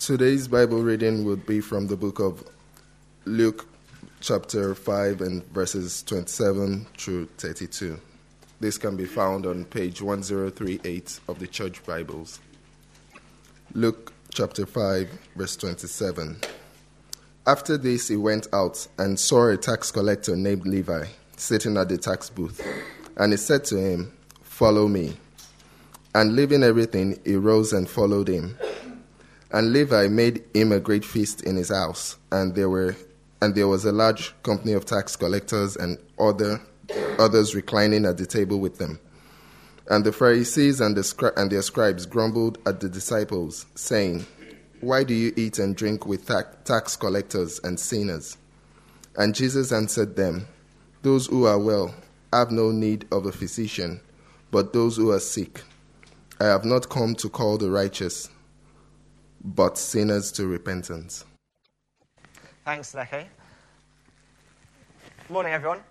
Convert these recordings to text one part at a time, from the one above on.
Today's Bible reading would be from the book of Luke, chapter 5, and verses 27 through 32. This can be found on page 1038 of the Church Bibles. Luke, chapter 5, verse 27. After this, he went out and saw a tax collector named Levi sitting at the tax booth. And he said to him, "Follow me." And leaving everything, he rose and followed him. And Levi made him a great feast in his house, and there was a large company of tax collectors and others reclining at the table with them. And the Pharisees and their scribes grumbled at the disciples, saying, "Why do you eat and drink with tax collectors and sinners?" And Jesus answered them, "Those who are well have no need of a physician, but those who are sick. I have not come to call the righteous, but sinners to repentance." Thanks, Leke. Morning, everyone.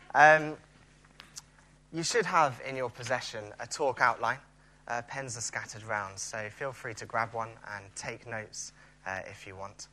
You should have in your possession a talk outline. Pens are scattered around, so feel free to grab one and take notes if you want.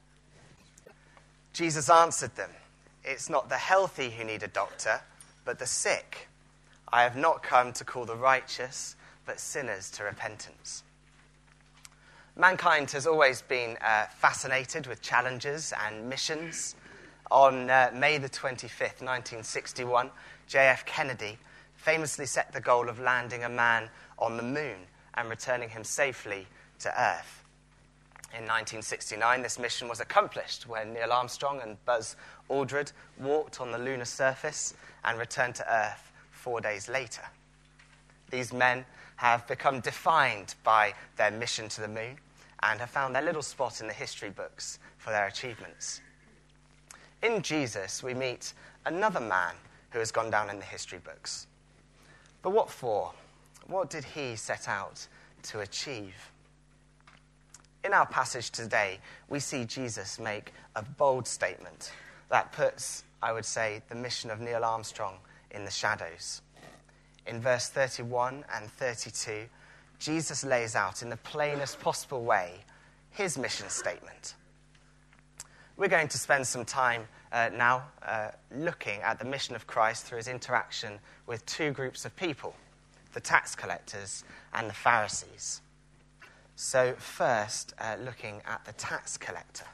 Jesus answered them, "It's not the healthy who need a doctor, but the sick. I have not come to call the righteous, but sinners to repentance." Mankind has always been fascinated with challenges and missions. On May the 25th, 1961, J.F. Kennedy famously set the goal of landing a man on the moon and returning him safely to Earth. In 1969, this mission was accomplished when Neil Armstrong and Buzz Aldrin walked on the lunar surface and returned to Earth 4 days later. These men have become defined by their mission to the moon and have found their little spot in the history books for their achievements. In Jesus, we meet another man who has gone down in the history books. But what for? What did he set out to achieve? In our passage today, we see Jesus make a bold statement that puts, I would say, the mission of Neil Armstrong in the shadows. In verse 31 and 32, Jesus lays out in the plainest possible way his mission statement. We're going to spend some time now looking at the mission of Christ through his interaction with two groups of people, the tax collectors and the Pharisees. So first, looking at the tax collector.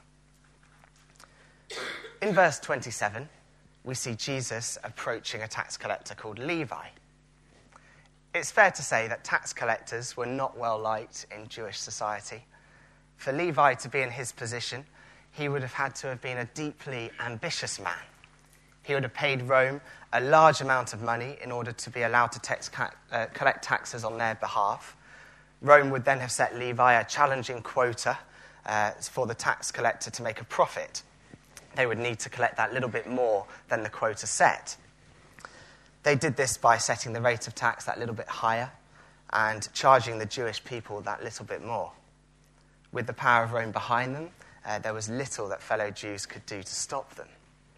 In verse 27, we see Jesus approaching a tax collector called Levi. It's fair to say that tax collectors were not well liked in Jewish society. For Levi to be in his position, he would have had to have been a deeply ambitious man. He would have paid Rome a large amount of money in order to be allowed to collect taxes on their behalf. Rome would then have set Levi a challenging quota for the tax collector to make a profit. They would need to collect that little bit more than the quota set. They did this by setting the rate of tax that little bit higher and charging the Jewish people that little bit more. With the power of Rome behind them, there was little that fellow Jews could do to stop them.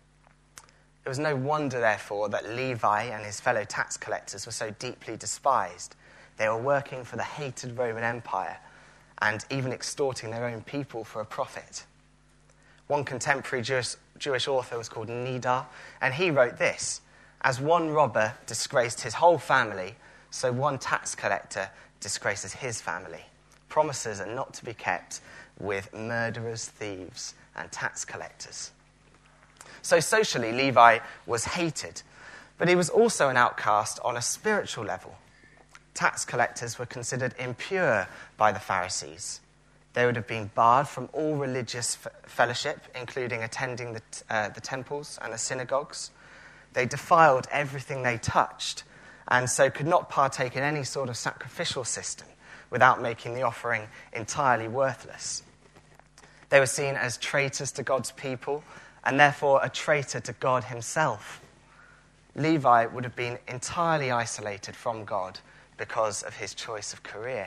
It was no wonder, therefore, that Levi and his fellow tax collectors were so deeply despised. They were working for the hated Roman Empire and even extorting their own people for a profit. One contemporary Jewish author was called Nidar, and he wrote this: "As one robber disgraced his whole family, so one tax collector disgraces his family. Promises are not to be kept with murderers, thieves, and tax collectors." So socially, Levi was hated, but he was also an outcast on a spiritual level. Tax collectors were considered impure by the Pharisees. They would have been barred from all religious fellowship, including attending the temples and the synagogues. They defiled everything they touched, and so could not partake in any sort of sacrificial system without making the offering entirely worthless. They were seen as traitors to God's people, and therefore a traitor to God himself. Levi would have been entirely isolated from God because of his choice of career.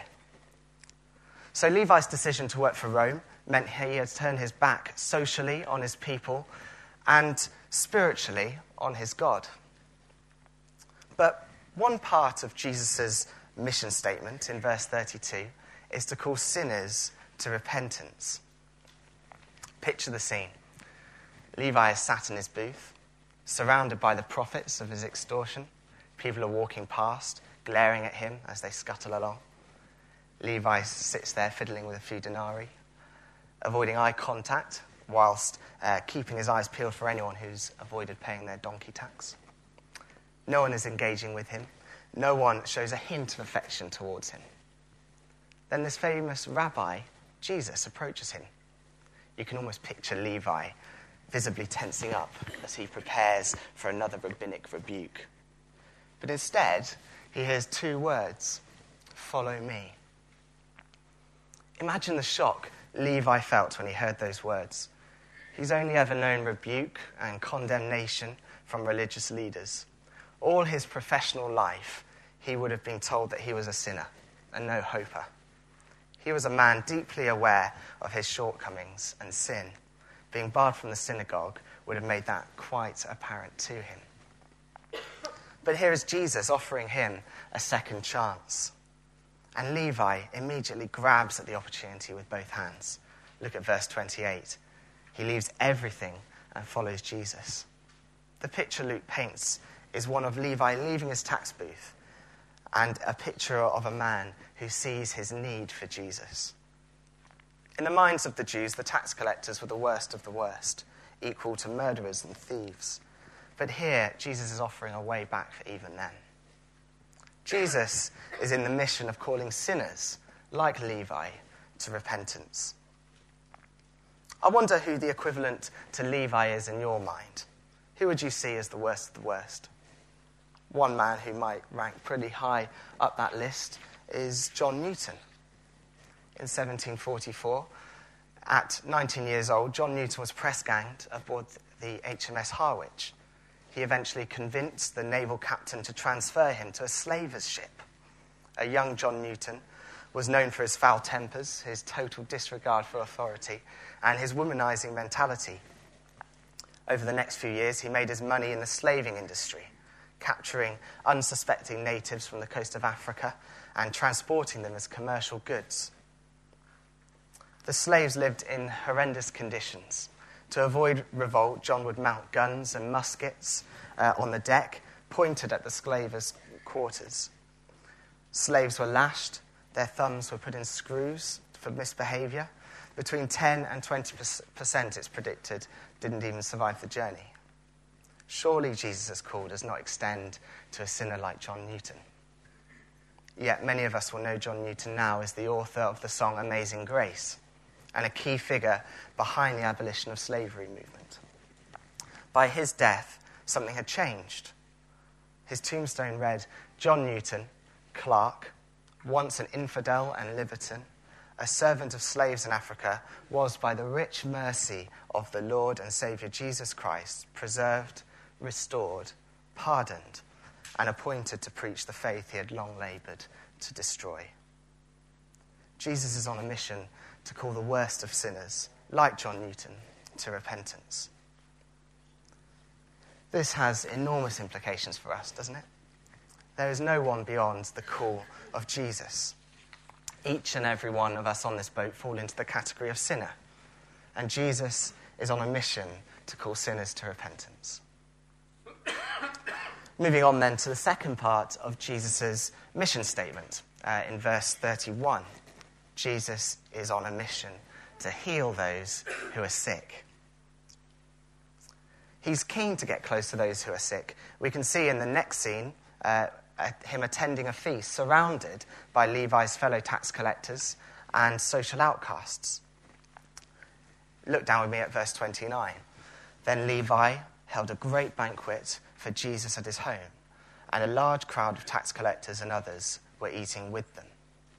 So Levi's decision to work for Rome meant he had turned his back socially on his people and spiritually on his God. But one part of Jesus' mission statement in verse 32 is to call sinners to repentance. Picture the scene. Levi is sat in his booth, surrounded by the profits of his extortion. People are walking past, glaring at him as they scuttle along. Levi sits there fiddling with a few denarii, avoiding eye contact whilst keeping his eyes peeled for anyone who's avoided paying their donkey tax. No one is engaging with him. No one shows a hint of affection towards him. Then this famous rabbi, Jesus, approaches him. You can almost picture Levi visibly tensing up as he prepares for another rabbinic rebuke. But instead, he hears two words, "Follow me." Imagine the shock Levi felt when he heard those words. He's only ever known rebuke and condemnation from religious leaders. All his professional life, he would have been told that he was a sinner and no hoper. He was a man deeply aware of his shortcomings and sin. Being barred from the synagogue would have made that quite apparent to him. But here is Jesus offering him a second chance. And Levi immediately grabs at the opportunity with both hands. Look at verse 28. He leaves everything and follows Jesus. The picture Luke paints is one of Levi leaving his tax booth and a picture of a man who sees his need for Jesus. In the minds of the Jews, the tax collectors were the worst of the worst, equal to murderers and thieves. But here, Jesus is offering a way back for even them. Jesus is in the mission of calling sinners, like Levi, to repentance. I wonder who the equivalent to Levi is in your mind. Who would you see as the worst of the worst? One man who might rank pretty high up that list is John Newton. In 1744, at 19 years old, John Newton was press-ganged aboard the HMS Harwich. He eventually convinced the naval captain to transfer him to a slaver's ship. A young John Newton was known for his foul tempers, his total disregard for authority, and his womanizing mentality. Over the next few years, he made his money in the slaving industry, capturing unsuspecting natives from the coast of Africa and transporting them as commercial goods. The slaves lived in horrendous conditions. To avoid revolt, John would mount guns and muskets on the deck, pointed at the slavers' quarters. Slaves were lashed, their thumbs were put in screws for misbehavior. Between 10 and 20%, it's predicted, didn't even survive the journey. Surely Jesus' call does not extend to a sinner like John Newton. Yet many of us will know John Newton now as the author of the song Amazing Grace, and a key figure behind the abolition of slavery movement. By his death, something had changed. His tombstone read, John Newton, clerk, once an infidel and libertine, a servant of slaves in Africa, was by the rich mercy of the Lord and Saviour Jesus Christ preserved, restored, pardoned, and appointed to preach the faith he had long laboured to destroy. Jesus is on a mission to call the worst of sinners, like John Newton, to repentance. This has enormous implications for us, doesn't it? There is no one beyond the call of Jesus. Each and every one of us on this boat fall into the category of sinner, and Jesus is on a mission to call sinners to repentance. Moving on then to the second part of Jesus' mission statement, in verse 31. Jesus is on a mission to heal those who are sick. He's keen to get close to those who are sick. We can see in the next scene him attending a feast surrounded by Levi's fellow tax collectors and social outcasts. Look down with me at verse 29. Then Levi held a great banquet for Jesus at his home, and a large crowd of tax collectors and others were eating with them.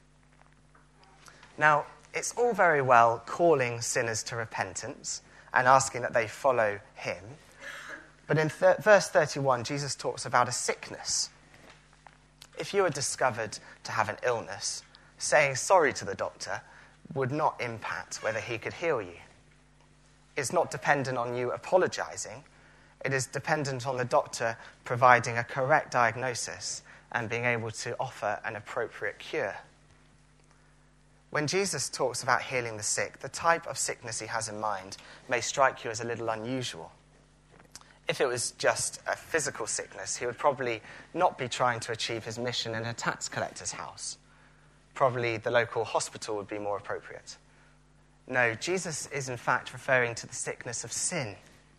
Now, it's all very well calling sinners to repentance and asking that they follow him, but in verse 31, Jesus talks about a sickness. If you were discovered to have an illness, saying sorry to the doctor would not impact whether he could heal you. It's not dependent on you apologizing. It is dependent on the doctor providing a correct diagnosis and being able to offer an appropriate cure. When Jesus talks about healing the sick, the type of sickness he has in mind may strike you as a little unusual. If it was just a physical sickness, he would probably not be trying to achieve his mission in a tax collector's house. Probably the local hospital would be more appropriate. No, Jesus is in fact referring to the sickness of sin.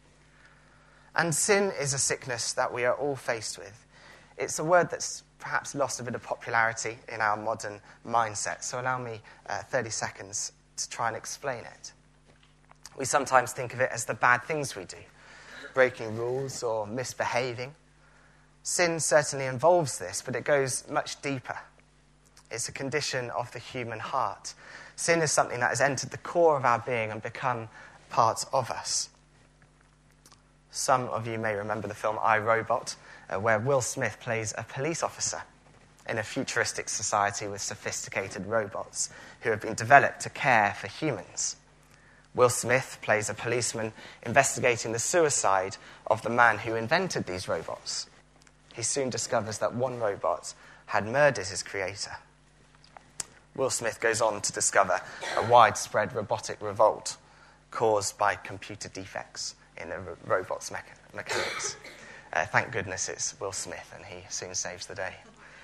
And sin is a sickness that we are all faced with. It's a word that's perhaps lost a bit of popularity in our modern mindset, so allow me 30 seconds to try and explain it. We sometimes think of it as the bad things we do, breaking rules or misbehaving. Sin certainly involves this, but it goes much deeper. It's a condition of the human heart. Sin is something that has entered the core of our being and become part of us. Some of you may remember the film I, Robot, where Will Smith plays a police officer in a futuristic society with sophisticated robots who have been developed to care for humans. Will Smith plays a policeman investigating the suicide of the man who invented these robots. He soon discovers that one robot had murdered his creator. Will Smith goes on to discover a widespread robotic revolt caused by computer defects in the robot's mechanics. Thank goodness it's Will Smith, and he soon saves the day.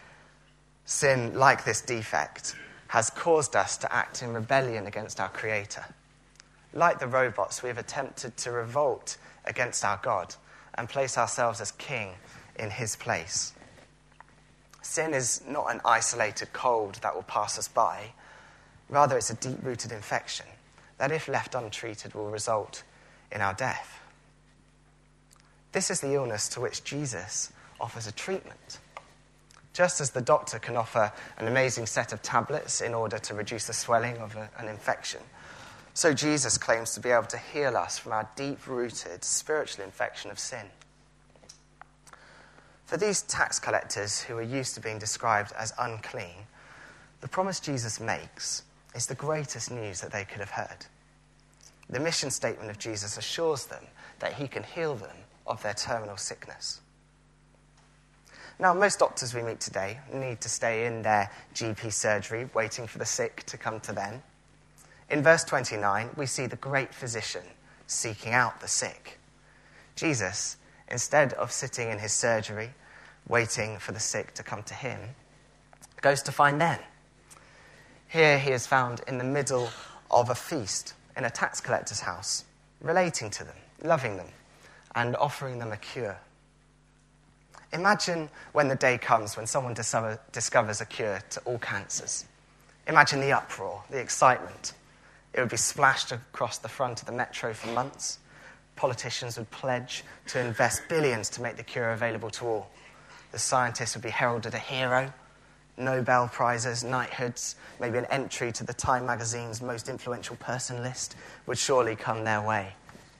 Sin, like this defect, has caused us to act in rebellion against our Creator. Like the robots, we have attempted to revolt against our God and place ourselves as king in his place. Sin is not an isolated cold that will pass us by. Rather, it's a deep-rooted infection that, if left untreated, will result in our death. This is the illness to which Jesus offers a treatment. Just as the doctor can offer an amazing set of tablets in order to reduce the swelling of an infection, so Jesus claims to be able to heal us from our deep-rooted spiritual infection of sin. For these tax collectors who are used to being described as unclean, the promise Jesus makes is the greatest news that they could have heard. The mission statement of Jesus assures them that he can heal them of their terminal sickness. Now, most doctors we meet today need to stay in their GP surgery waiting for the sick to come to them. In verse 29, we see the great physician seeking out the sick. Jesus, instead of sitting in his surgery waiting for the sick to come to him, goes to find them. Here he is found in the middle of a feast in a tax collector's house, relating to them, loving them, and offering them a cure. Imagine when the day comes when someone discovers a cure to all cancers. Imagine the uproar, the excitement. It would be splashed across the front of the metro for months. Politicians would pledge to invest billions to make the cure available to all. The scientist would be heralded a hero. Nobel Prizes, knighthoods, maybe an entry to the Time magazine's most influential person list would surely come their way.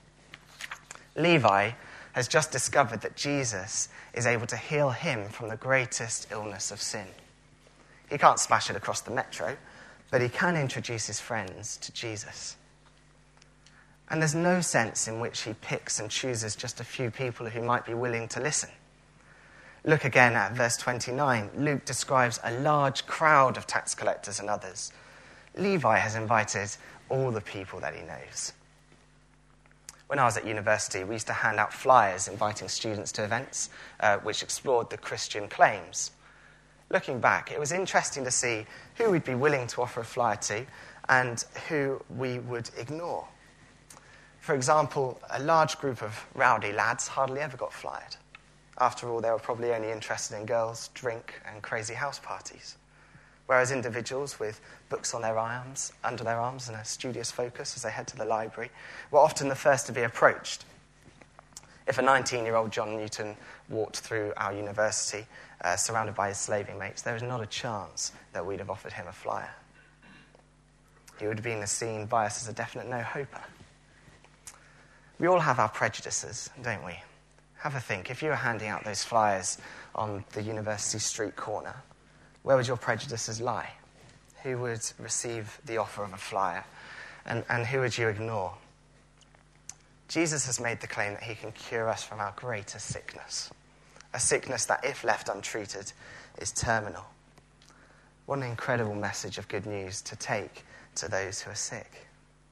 Levi has just discovered that Jesus is able to heal him from the greatest illness of sin. He can't splash it across the metro, but he can introduce his friends to Jesus. And there's no sense in which he picks and chooses just a few people who might be willing to listen. Look again at verse 29. Luke describes a large crowd of tax collectors and others. Levi has invited all the people that he knows. When I was at university, we used to hand out flyers inviting students to events which explored the Christian claims. Looking back, it was interesting to see who we'd be willing to offer a flyer to and who we would ignore. For example, a large group of rowdy lads hardly ever got flyered. After all, they were probably only interested in girls, drink, and crazy house parties. Whereas individuals with books on their arms, under their arms, and a studious focus as they head to the library were often the first to be approached. If a 19-year-old John Newton walked through our university surrounded by his slaving mates, there was not a chance that we'd have offered him a flyer. He would have been seen by us as a definite no-hoper. We all have our prejudices, don't we? Have a think. If you were handing out those flyers on the university street corner, where would your prejudices lie? Who would receive the offer of a flyer? And who would you ignore? Jesus has made the claim that he can cure us from our greatest sickness, a sickness that, if left untreated, is terminal. What an incredible message of good news to take to those who are sick.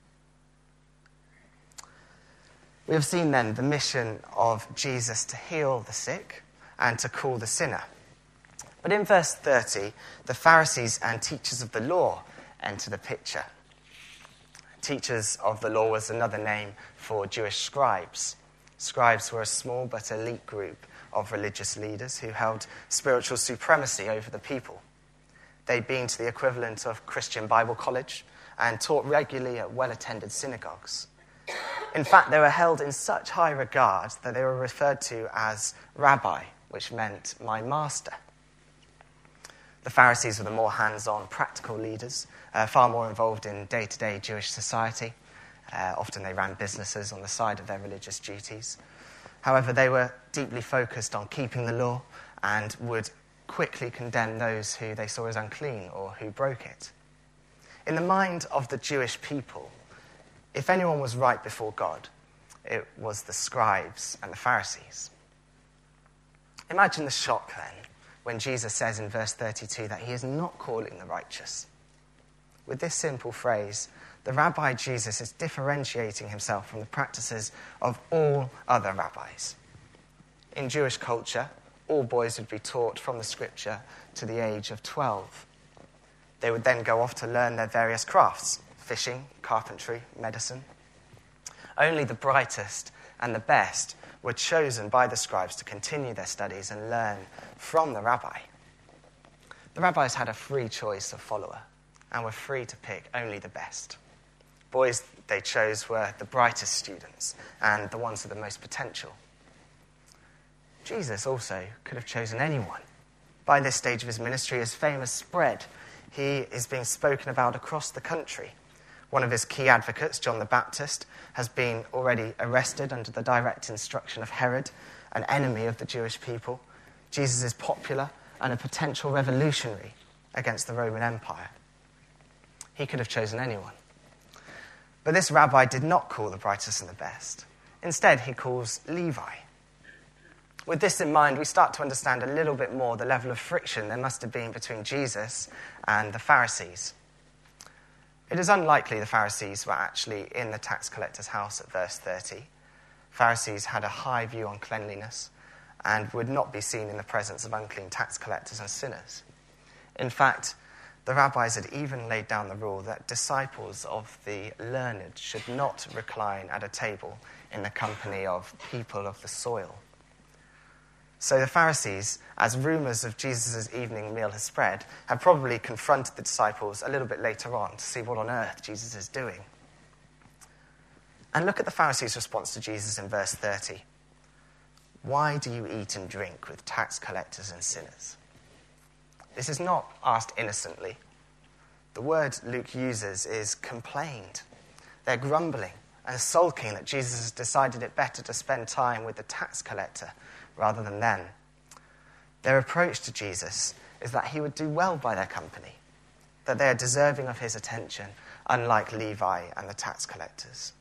We have seen then the mission of Jesus to heal the sick and to call the sinner. But in verse 30, the Pharisees and teachers of the law enter the picture. Teachers of the law was another name for Jewish scribes. Scribes were a small but elite group of religious leaders who held spiritual supremacy over the people. They'd been to the equivalent of Christian Bible college and taught regularly at well-attended synagogues. In fact, they were held in such high regard that they were referred to as rabbi, which meant my master. The Pharisees were the more hands-on, practical leaders, far more involved in day-to-day Jewish society. Often they ran businesses on the side of their religious duties. However, they were deeply focused on keeping the law and would quickly condemn those who they saw as unclean or who broke it. In the mind of the Jewish people, if anyone was right before God, it was the scribes and the Pharisees. Imagine the shock then when Jesus says in verse 32 that he is not calling the righteous. With this simple phrase, the Rabbi Jesus is differentiating himself from the practices of all other rabbis. In Jewish culture, all boys would be taught from the scripture to the age of 12. They would then go off to learn their various crafts: fishing, carpentry, medicine. Only the brightest and the best were chosen by the scribes to continue their studies and learn from the rabbi. The rabbis had a free choice of follower and were free to pick only the best. Boys they chose were the brightest students and the ones with the most potential. Jesus also could have chosen anyone. By this stage of his ministry, his fame has spread. He is being spoken about across the country. One of his key advocates, John the Baptist, has been already arrested under the direct instruction of Herod, an enemy of the Jewish people. Jesus is popular and a potential revolutionary against the Roman Empire. He could have chosen anyone. But this rabbi did not call the brightest and the best. Instead, he calls Levi. With this in mind, we start to understand a little bit more the level of friction there must have been between Jesus and the Pharisees. It is unlikely the Pharisees were actually in the tax collector's house at verse 30. Pharisees had a high view on cleanliness and would not be seen in the presence of unclean tax collectors and sinners. In fact, the rabbis had even laid down the rule that disciples of the learned should not recline at a table in the company of people of the soil. So the Pharisees, as rumours of Jesus' evening meal had spread, had probably confronted the disciples a little bit later on to see what on earth Jesus is doing. And look at the Pharisees' response to Jesus in verse 30. Why do you eat and drink with tax collectors and sinners? This is not asked innocently. The word Luke uses is complained. They're grumbling and sulking that Jesus has decided it better to spend time with the tax collector rather than them. Their approach to Jesus is that he would do well by their company, that they are deserving of his attention, unlike Levi and the tax collectors.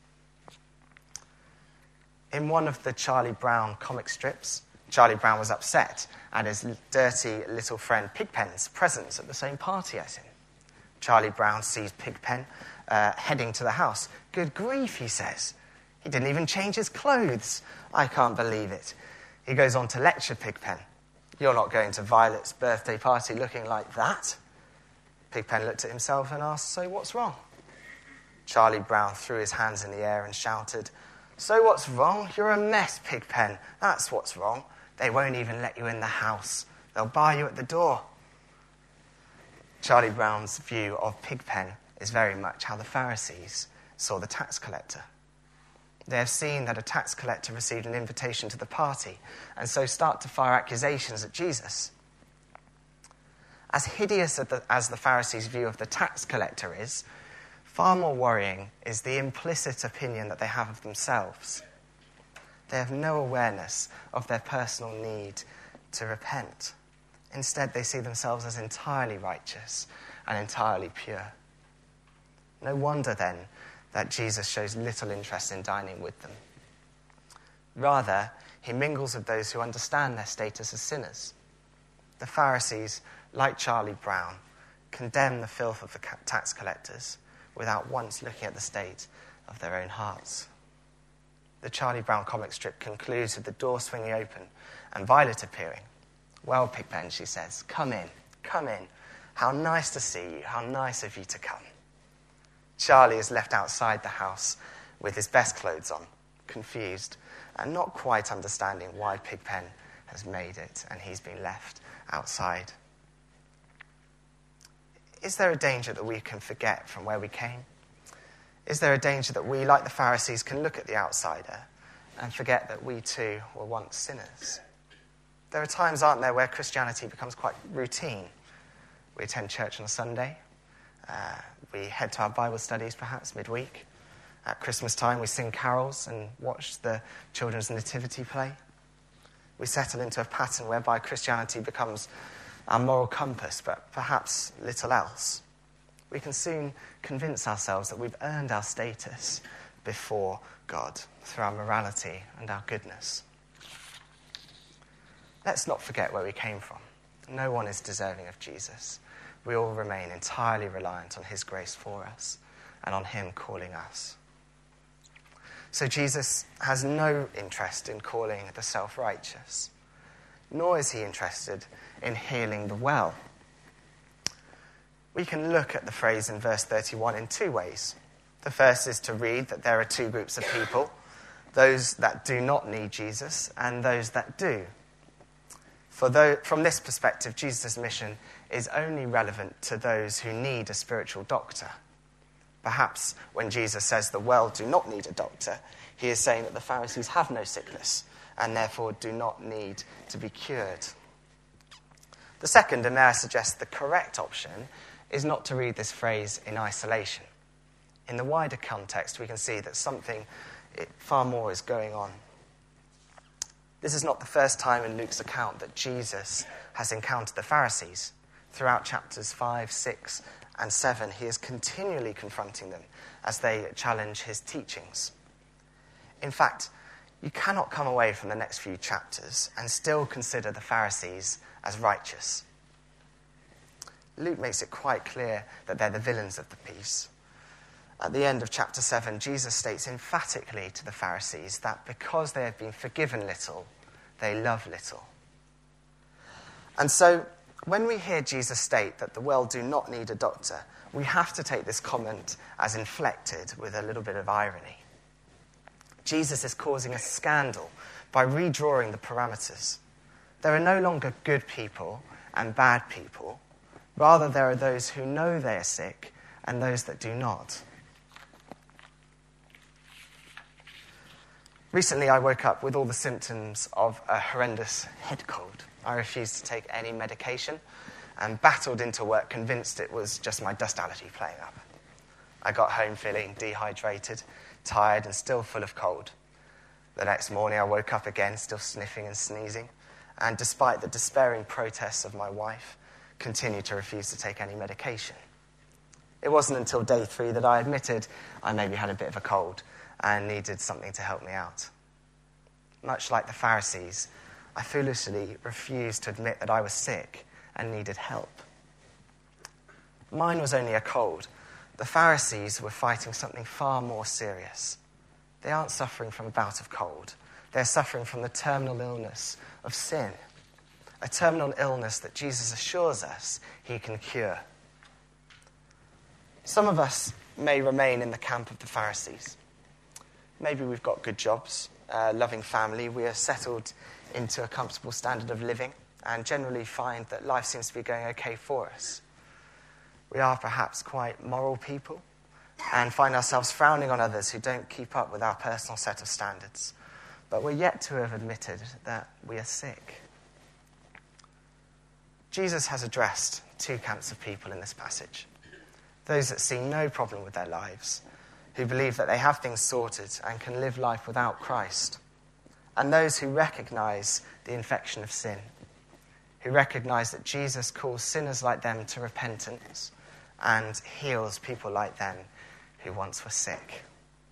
In one of the Charlie Brown comic strips, Charlie Brown was upset at his dirty little friend Pigpen's presence at the same party as him. Charlie Brown sees Pigpen heading to the house. Good grief, he says. He didn't even change his clothes. I can't believe it. He goes on to lecture Pigpen. You're not going to Violet's birthday party looking like that. Pigpen looked at himself and asked, so what's wrong? Charlie Brown threw his hands in the air and shouted, so what's wrong? You're a mess, Pigpen. That's what's wrong. They won't even let you in the house. They'll bar you at the door. Charlie Brown's view of Pigpen is very much how the Pharisees saw the tax collector. They have seen that a tax collector received an invitation to the party and so start to fire accusations at Jesus. As hideous as the Pharisees' view of the tax collector is, far more worrying is the implicit opinion that they have of themselves. They have no awareness of their personal need to repent. Instead, they see themselves as entirely righteous and entirely pure. No wonder, then, that Jesus shows little interest in dining with them. Rather, he mingles with those who understand their status as sinners. The Pharisees, like Charlie Brown, condemn the filth of the tax collectors without once looking at the state of their own hearts. The Charlie Brown comic strip concludes with the door swinging open and Violet appearing. "Well, Pigpen," she says, come in. How nice to see you. How nice of you to come." Charlie is left outside the house with his best clothes on, confused and not quite understanding why Pigpen has made it and he's been left outside. Is there a danger that we can forget from where we came? Is there a danger that we, like the Pharisees, can look at the outsider and forget that we too were once sinners? There are times, aren't there, where Christianity becomes quite routine. We attend church on a Sunday. We head to our Bible studies, perhaps, midweek. At Christmas time, we sing carols and watch the children's nativity play. We settle into a pattern whereby Christianity becomes our moral compass, but perhaps little else. We can soon convince ourselves that we've earned our status before God through our morality and our goodness. Let's not forget where we came from. No one is deserving of Jesus. We all remain entirely reliant on his grace for us and on him calling us. So Jesus has no interest in calling the self-righteous, nor is he interested in healing the well. We can look at the phrase in verse 31 in two ways. The first is to read that there are two groups of people, those that do not need Jesus and those that do. From this perspective, Jesus' mission is only relevant to those who need a spiritual doctor. Perhaps when Jesus says the well do not need a doctor, he is saying that the Pharisees have no sickness and therefore do not need to be cured. The second, and may I suggest the correct option, is not to read this phrase in isolation. In the wider context, we can see that something far more is going on. This is not the first time in Luke's account that Jesus has encountered the Pharisees. Throughout chapters 5, 6, and 7, he is continually confronting them as they challenge his teachings. In fact, you cannot come away from the next few chapters and still consider the Pharisees as righteous. Luke makes it quite clear that they're the villains of the piece. At the end of chapter 7, Jesus states emphatically to the Pharisees that because they have been forgiven little, they love little. And so, when we hear Jesus state that the well do not need a doctor, we have to take this comment as inflected with a little bit of irony. Jesus is causing a scandal by redrawing the parameters. There are no longer good people and bad people. Rather, there are those who know they are sick and those that do not. Recently, I woke up with all the symptoms of a horrendous head cold. I refused to take any medication and battled into work convinced it was just my dust allergy playing up. I got home feeling dehydrated, tired, and still full of cold. The next morning, I woke up again, still sniffing and sneezing, and despite the despairing protests of my wife, continued to refuse to take any medication. It wasn't until day 3 that I admitted I maybe had a bit of a cold and needed something to help me out. Much like the Pharisees, I foolishly refused to admit that I was sick and needed help. Mine was only a cold. The Pharisees were fighting something far more serious. They aren't suffering from a bout of cold. They're suffering from the terminal illness of sin, a terminal illness that Jesus assures us he can cure. Some of us may remain in the camp of the Pharisees. Maybe we've got good jobs, a loving family, we are settled into a comfortable standard of living and generally find that life seems to be going okay for us. We are perhaps quite moral people and find ourselves frowning on others who don't keep up with our personal set of standards. But we're yet to have admitted that we are sick. Jesus has addressed 2 camps of people in this passage. Those that see no problem with their lives, who believe that they have things sorted and can live life without Christ, and those who recognize the infection of sin, who recognize that Jesus calls sinners like them to repentance and heals people like them who once were sick.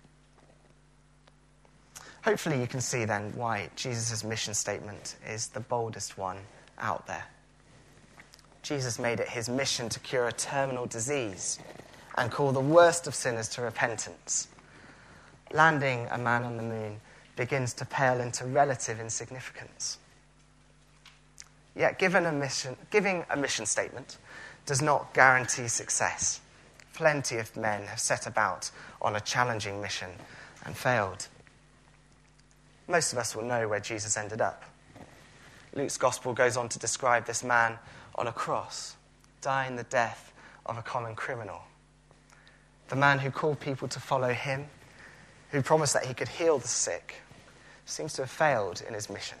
Hopefully you can see then why Jesus' mission statement is the boldest one out there. Jesus made it his mission to cure a terminal disease and call the worst of sinners to repentance. Landing a man on the moon begins to pale into relative insignificance. Yet giving a mission statement does not guarantee success. Plenty of men have set about on a challenging mission and failed. Most of us will know where Jesus ended up. Luke's gospel goes on to describe this man on a cross, dying the death of a common criminal. The man who called people to follow him, who promised that he could heal the sick, seems to have failed in his mission.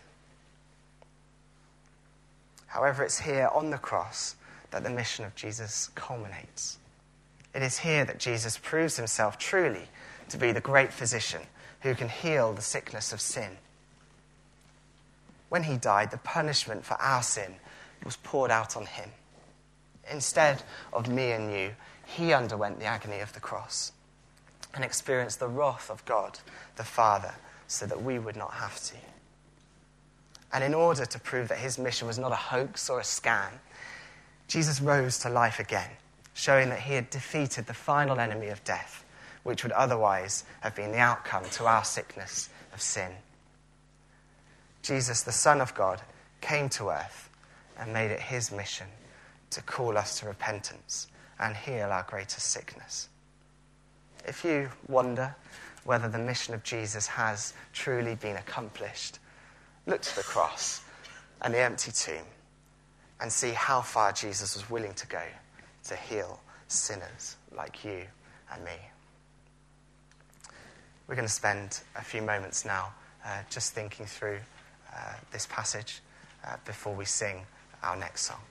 However, it's here on the cross that the mission of Jesus culminates. It is here that Jesus proves himself truly to be the great physician who can heal the sickness of sin. When he died, the punishment for our sin was poured out on him. Instead of me and you, he underwent the agony of the cross and experienced the wrath of God, the Father, so that we would not have to. And in order to prove that his mission was not a hoax or a scam, Jesus rose to life again, showing that he had defeated the final enemy of death, which would otherwise have been the outcome to our sickness of sin. Jesus, the Son of God, came to earth and made it his mission to call us to repentance and heal our greatest sickness. If you wonder whether the mission of Jesus has truly been accomplished, look to the cross and the empty tomb and see how far Jesus was willing to go to heal sinners like you and me. We're going to spend a few moments now just thinking through this passage before we sing our next song.